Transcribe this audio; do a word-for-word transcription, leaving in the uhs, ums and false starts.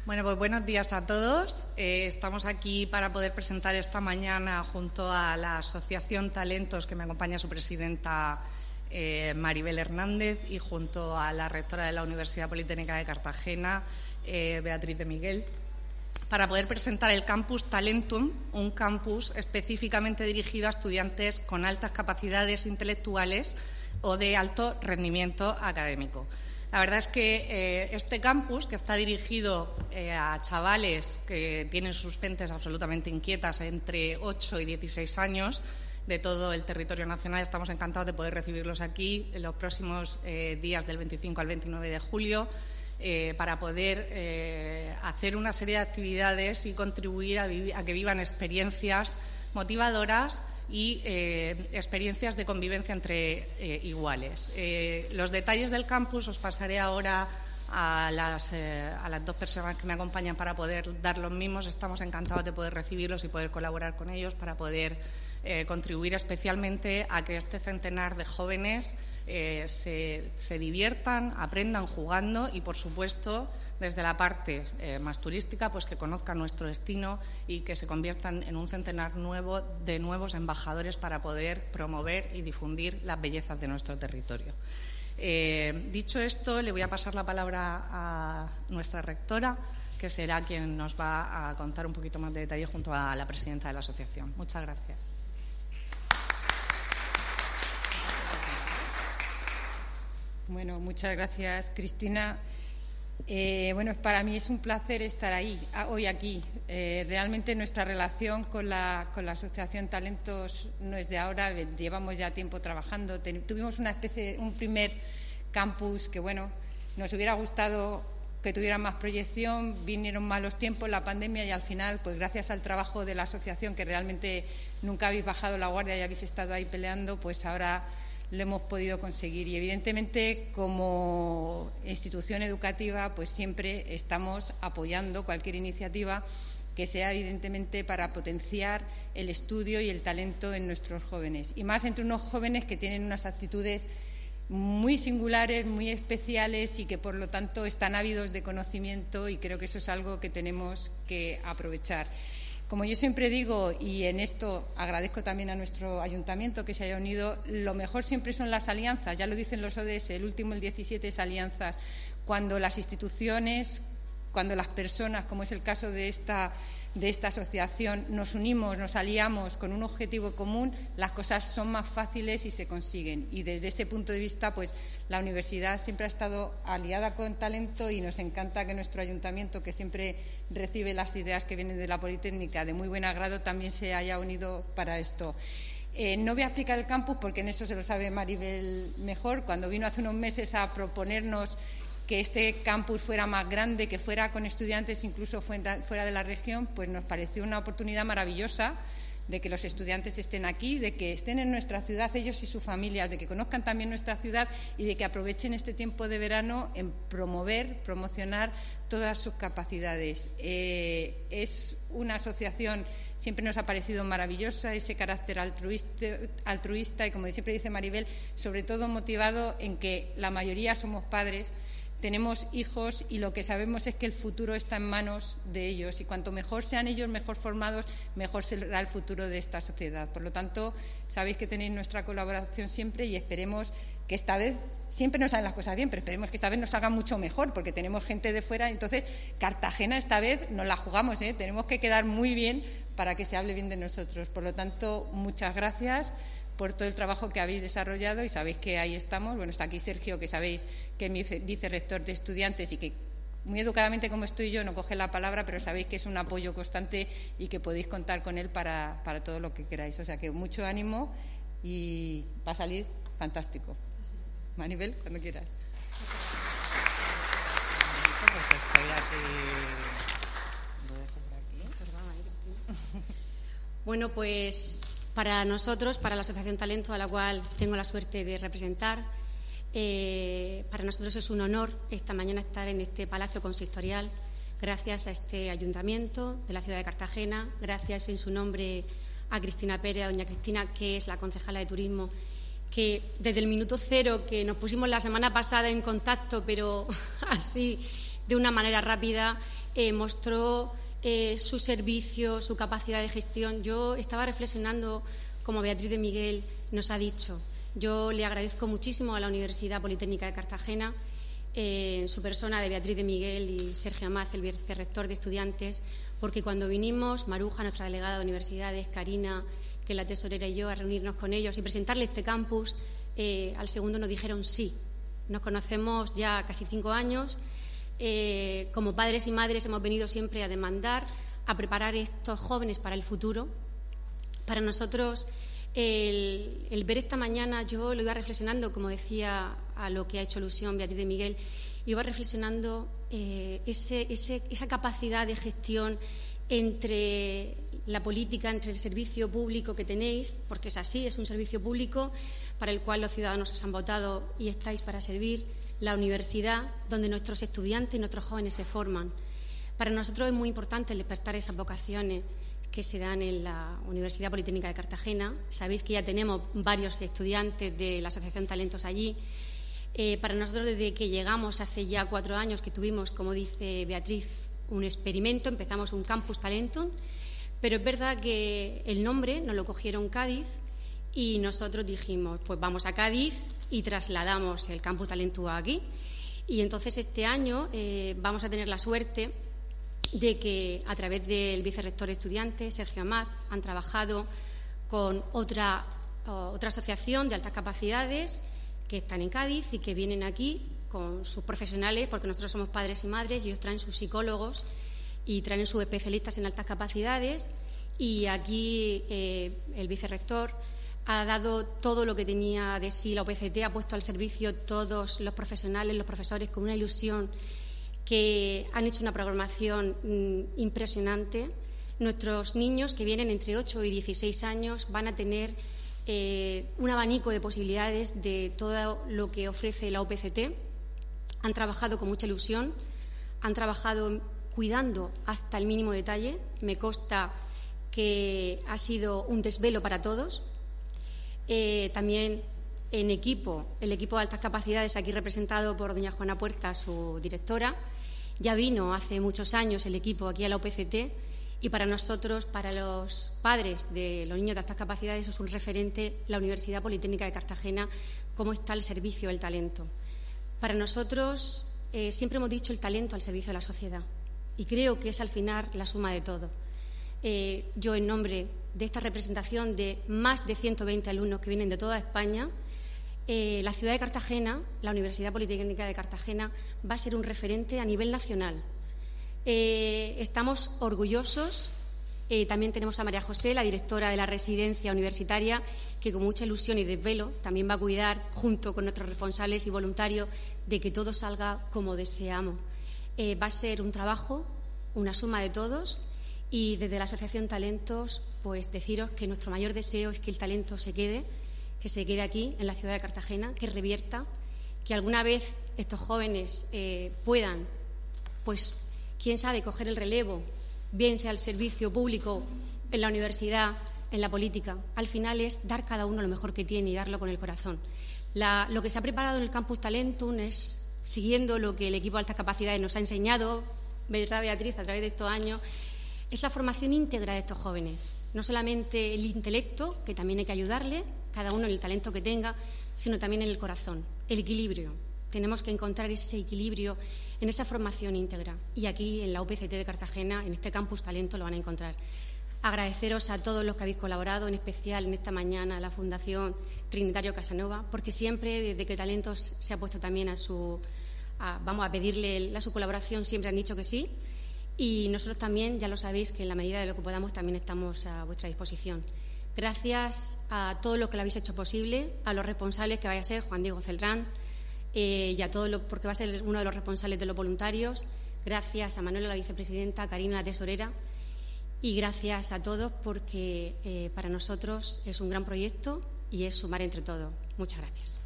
Bueno, pues buenos días a todos. Eh, estamos aquí para poder presentar esta mañana junto a la Asociación Talentos, que me acompaña su presidenta eh, Maribel Hernández, y junto a la rectora de la Universidad Politécnica de Cartagena, eh, Beatriz de Miguel, para poder presentar el Campus Talentum, un campus específicamente dirigido a estudiantes con altas capacidades intelectuales o de alto rendimiento académico. La verdad es que eh, este campus, que está dirigido eh, a chavales que tienen sus mentes absolutamente inquietas entre ocho y dieciséis años de todo el territorio nacional, estamos encantados de poder recibirlos aquí en los próximos eh, días del veinticinco al veintinueve de julio eh, para poder eh, hacer una serie de actividades y contribuir a, a que vivan experiencias motivadoras y eh, experiencias de convivencia entre eh, iguales. Eh, los detalles del campus os pasaré ahora a las, eh, a las dos personas que me acompañan para poder dar los mismos. Estamos encantados de poder recibirlos y poder colaborar con ellos para poder eh, contribuir especialmente a que este centenar de jóvenes eh, se, se diviertan, aprendan jugando y, por supuesto, desde la parte eh, más turística, pues que conozcan nuestro destino y que se conviertan en un centenar nuevo de nuevos embajadores para poder promover y difundir las bellezas de nuestro territorio. Eh, dicho esto, le voy a pasar la palabra a nuestra rectora, que será quien nos va a contar un poquito más de detalle junto a la presidenta de la asociación. Muchas gracias. Bueno, muchas gracias, Cristina. Eh, bueno, para mí es un placer estar ahí, hoy aquí. Eh, realmente nuestra relación con la, con la Asociación Talentos no es de ahora, llevamos ya tiempo trabajando. Ten, tuvimos una especie, un primer campus que, bueno, nos hubiera gustado que tuviera más proyección, vinieron malos tiempos, la pandemia, y al final, pues gracias al trabajo de la asociación, que realmente nunca habéis bajado la guardia y habéis estado ahí peleando, pues ahora lo hemos podido conseguir. Y evidentemente, como institución educativa, pues siempre estamos apoyando cualquier iniciativa que sea evidentemente para potenciar el estudio y el talento en nuestros jóvenes, y más entre unos jóvenes que tienen unas actitudes muy singulares, muy especiales, y que por lo tanto están ávidos de conocimiento, y creo que eso es algo que tenemos que aprovechar. Como yo siempre digo, y en esto agradezco también a nuestro ayuntamiento que se haya unido, lo mejor siempre son las alianzas, ya lo dicen los O D S, el último, el diecisiete, es alianzas. Cuando las instituciones, cuando las personas, como es el caso de esta, de esta asociación, nos unimos, nos aliamos con un objetivo común, las cosas son más fáciles y se consiguen. Y desde ese punto de vista, pues la universidad siempre ha estado aliada con Talento, y nos encanta que nuestro ayuntamiento, que siempre recibe las ideas que vienen de la Politécnica de muy buen agrado, también se haya unido para esto. Eh, no voy a explicar el campus porque en eso se lo sabe Maribel mejor. Cuando vino hace unos meses a proponernos que este campus fuera más grande, que fuera con estudiantes incluso fuera, fuera de la región, pues nos pareció una oportunidad maravillosa de que los estudiantes estén aquí, de que estén en nuestra ciudad ellos y sus familias, de que conozcan también nuestra ciudad y de que aprovechen este tiempo de verano en promover, promocionar todas sus capacidades. Eh, es una asociación, siempre nos ha parecido maravillosa, ese carácter altruista, altruista y, como siempre dice Maribel, sobre todo motivado en que la mayoría somos padres, tenemos hijos, y lo que sabemos es que el futuro está en manos de ellos, y cuanto mejor sean ellos, mejor formados, mejor será el futuro de esta sociedad. Por lo tanto, sabéis que tenéis nuestra colaboración siempre, y esperemos que esta vez, siempre nos salen las cosas bien, pero esperemos que esta vez nos salgan mucho mejor, porque tenemos gente de fuera. Entonces, Cartagena esta vez nos la jugamos, ¿eh? Tenemos que quedar muy bien para que se hable bien de nosotros. Por lo tanto, muchas gracias por todo el trabajo que habéis desarrollado, y sabéis que ahí estamos. Bueno, está aquí Sergio, que sabéis que es mi vicerrector de estudiantes y que, muy educadamente como estoy yo, no coge la palabra, pero sabéis que es un apoyo constante y que podéis contar con él para, para todo lo que queráis. O sea que mucho ánimo, y va a salir fantástico. Maribel, cuando quieras. Bueno, pues para nosotros, para la Asociación Talento, a la cual tengo la suerte de representar, eh, para nosotros es un honor esta mañana estar en este Palacio Consistorial, gracias a este Ayuntamiento de la ciudad de Cartagena, gracias en su nombre a Cristina Pérez, a doña Cristina, que es la concejala de Turismo, que desde el minuto cero, que nos pusimos la semana pasada en contacto, pero así de una manera rápida, eh, mostró eh, su servicio, su capacidad de gestión. Yo estaba reflexionando, como Beatriz de Miguel nos ha dicho, yo le agradezco muchísimo a la Universidad Politécnica de Cartagena, eh, en su persona de Beatriz de Miguel y Sergio Amaz, el vicerrector de estudiantes, porque cuando vinimos, Maruja, nuestra delegada de universidades, Karina, que es la tesorera, y yo, a reunirnos con ellos y presentarle este campus, eh, al segundo nos dijeron sí. Nos conocemos ya casi cinco años. Eh, como padres y madres hemos venido siempre a demandar, a preparar a estos jóvenes para el futuro. Para nosotros, el, el ver esta mañana, yo lo iba reflexionando, como decía, a lo que ha hecho alusión Beatriz de Miguel, iba reflexionando eh, ese, ese, esa capacidad de gestión entre la política, entre el servicio público que tenéis, porque es así, es un servicio público para el cual los ciudadanos os han votado y estáis para servir, la universidad, donde nuestros estudiantes y nuestros jóvenes se forman. Para nosotros es muy importante el despertar esas vocaciones que se dan en la Universidad Politécnica de Cartagena. Sabéis que ya tenemos varios estudiantes de la Asociación Talentos allí. Eh, para nosotros, desde que llegamos hace ya cuatro años, que tuvimos, como dice Beatriz, un experimento, empezamos un Campus Talentum, pero es verdad que el nombre nos lo cogieron Cádiz y nosotros dijimos, pues vamos a Cádiz y trasladamos el Campus Talentum aquí. Y entonces este año eh, vamos a tener la suerte de que a través del vicerrector de estudiantes, Sergio Amat, han trabajado con otra, otra asociación de altas capacidades que están en Cádiz y que vienen aquí con sus profesionales, porque nosotros somos padres y madres, y ellos traen sus psicólogos y traen sus especialistas en altas capacidades, y aquí eh, el vicerrector ha dado todo lo que tenía de sí la U P C T, ha puesto al servicio todos los profesionales, los profesores, con una ilusión, que han hecho una programación mmm, impresionante. Nuestros niños, que vienen entre ocho y dieciséis años, van a tener eh, un abanico de posibilidades de todo lo que ofrece la U P C T. Han trabajado con mucha ilusión, han trabajado cuidando hasta el mínimo detalle. Me consta que ha sido un desvelo para todos. Eh, también en equipo, el equipo de altas capacidades, aquí representado por doña Juana Puerta, su directora. Ya vino hace muchos años el equipo aquí a la U P C T, y para nosotros, para los padres de los niños de altas capacidades, es un referente la Universidad Politécnica de Cartagena, cómo está el servicio del talento. Para nosotros eh, siempre hemos dicho el talento al servicio de la sociedad, y creo que es al final la suma de todo. Eh, yo, en nombre de esta representación de más de ciento veinte alumnos que vienen de toda España, eh, la ciudad de Cartagena, la Universidad Politécnica de Cartagena, va a ser un referente a nivel nacional. Eh, estamos orgullosos. Eh, también tenemos a María José, la directora de la residencia universitaria, que con mucha ilusión y desvelo también va a cuidar, junto con nuestros responsables y voluntarios, de que todo salga como deseamos. Eh, va a ser un trabajo, una suma de todos, y desde la Asociación Talentos, pues deciros que nuestro mayor deseo es que el talento se quede, que se quede aquí, en la ciudad de Cartagena, que revierta, que alguna vez estos jóvenes eh, puedan, pues, quién sabe, coger el relevo, bien sea el servicio público, en la universidad, en la política. Al final es dar cada uno lo mejor que tiene y darlo con el corazón. La, lo que se ha preparado en el Campus Talentum es, siguiendo lo que el equipo de altas capacidades nos ha enseñado, ¿verdad, Beatriz?, a través de estos años, es la formación íntegra de estos jóvenes. No solamente el intelecto, que también hay que ayudarle, cada uno en el talento que tenga, sino también en el corazón, el equilibrio. Tenemos que encontrar ese equilibrio en esa formación íntegra. Y aquí, en la U P C T de Cartagena, en este Campus Talento, lo van a encontrar. Agradeceros a todos los que habéis colaborado, en especial en esta mañana a la Fundación Trinitario Casanova, porque siempre, desde que Talentos se ha puesto también a su... A, vamos a pedirle a su colaboración, siempre han dicho que sí. Y nosotros también, ya lo sabéis, que en la medida de lo que podamos también estamos a vuestra disposición. Gracias a todos los que lo habéis hecho posible, a los responsables, que vaya a ser Juan Diego Celdrán, eh, y a todos los, porque va a ser uno de los responsables de los voluntarios. Gracias a Manuela, la vicepresidenta, a Karina, la tesorera, y gracias a todos, porque eh, para nosotros es un gran proyecto y es sumar entre todos. Muchas gracias.